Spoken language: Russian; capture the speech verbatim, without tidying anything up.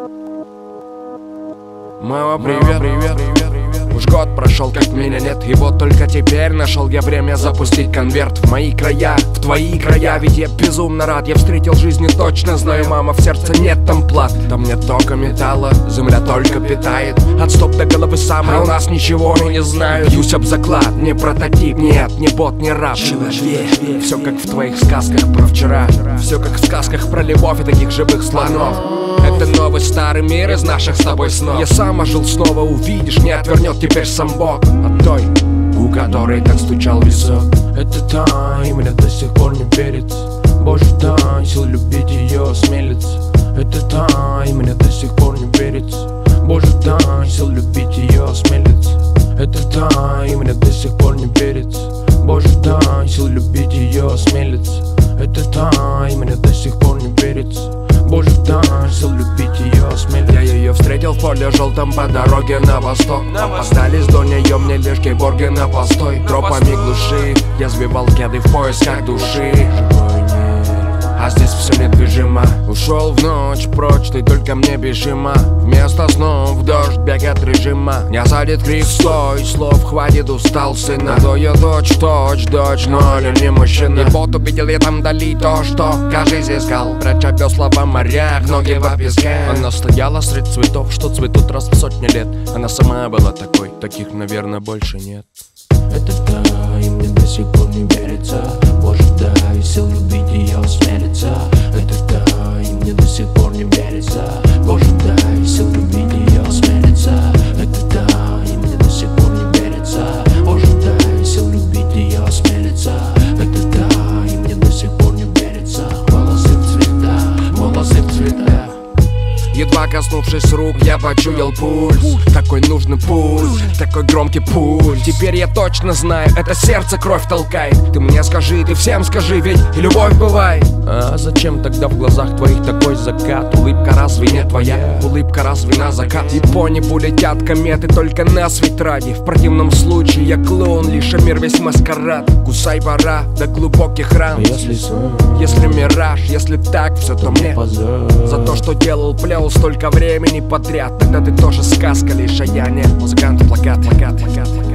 Мама, привет, привет, привет, привет. Уж год прошел, как меня нет, и вот только теперь нашел я время запустить конверт в мои края, в твои края. Ведь я безумно рад, я встретил жизнь и точно знаю, мама, в сердце нет там плат. Там нет тока металла, земля только питает от стоп до головы сам, а у нас ничего и не знаю. Бьюсь об заклад, не прототип, нет, не бот, не раб. Человек, все как в твоих сказках про вчера, все как в сказках про любовь и таких живых слонов. Это новый старый мир из наших с тобой снов. Я сам ожил снова, увидишь, не отвернет теперь сам Бог от той, у которой так стучал висок. Это та, и мне до сих пор не верится. Боже, дай сил любить ее, осмелиться. Это та, и мне до сих пор не верится. Боже, дай сил любить ее, осмелиться. Это та, и мне до сих пор не верится. Боже, дай сил любить ее, осмелиться. Это та, и мне до сих пор не верится. Боже, дай сил любить ее, осмелиться. Я ее встретил в поле желтом по дороге на восток. Остались до нее мне лишь кейборги на постой. Тропами глуши я сбивал кеды в поисках души. А здесь все недвижимо. Ушел в ночь прочь, ты только мне бежима. Вместо снов в дождь бегает режима. Не осадит крик, стой, слов хватит, устал сына. То я дочь, точь, дочь, но не мужчина. И вот увидел я там вдали то, что кажись искал. Пряча весла в морях, ноги в песке. Она стояла среди цветов, что цветут раз в сотни лет. Она сама была такой, таких, наверное, больше нет. Это та, и мне до сих пор не верится. Боже, дай сил любить ее, осмелиться. Это та, и мне до сих пор не верится. Боже, дай сил любить ее, осмелиться. Это та, и мне до сих пор не верится. Боже, дай сил любить ее, осмелиться. Это та, и мне до сих пор не верится. Волосы в цвета, волосы в цвета. Едва коснувшись рук, я почуял пульс. Такой нужный пульс, такой громкий пульс. Теперь я точно знаю, это сердце кровь толкает. Ты мне скажи, ты всем скажи, ведь и любовь бывает. А зачем тогда в глазах твоих такой закат? Улыбка разве не твоя? Улыбка разве на закат? И по небу летят кометы только нас ведь ради. В противном случае я клоун, лишь а мир весь маскарад. Кусай пора до глубоких ран. Если сон, если мираж, если так все, то мне позор. За то, что делал, плел столько времени подряд. Тогда ты тоже сказка лишь, а я не музыкант, плакат, плакат, плакат.